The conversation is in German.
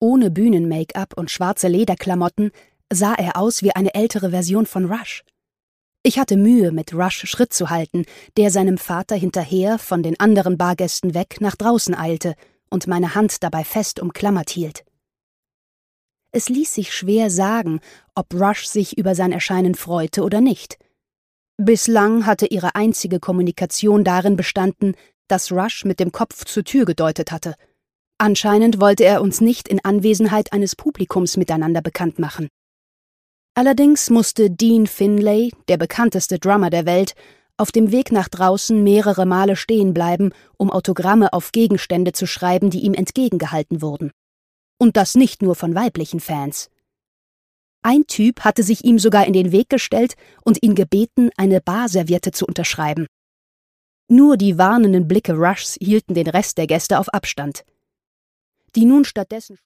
Ohne Bühnen-Make-up und schwarze Lederklamotten sah er aus wie eine ältere Version von Rush. Ich hatte Mühe, mit Rush Schritt zu halten, der seinem Vater hinterher von den anderen Bargästen weg nach draußen eilte und meine Hand dabei fest umklammert hielt. Es ließ sich schwer sagen, ob Rush sich über sein Erscheinen freute oder nicht. Bislang hatte ihre einzige Kommunikation darin bestanden, dass Rush mit dem Kopf zur Tür gedeutet hatte. Anscheinend wollte er uns nicht in Anwesenheit eines Publikums miteinander bekannt machen. Allerdings musste Dean Finlay, der bekannteste Drummer der Welt, auf dem Weg nach draußen mehrere Male stehen bleiben, um Autogramme auf Gegenstände zu schreiben, die ihm entgegengehalten wurden. Und das nicht nur von weiblichen Fans. Ein Typ hatte sich ihm sogar in den Weg gestellt und ihn gebeten, eine Barserviette zu unterschreiben. Nur die warnenden Blicke Rushs hielten den Rest der Gäste auf Abstand, die nun stattdessen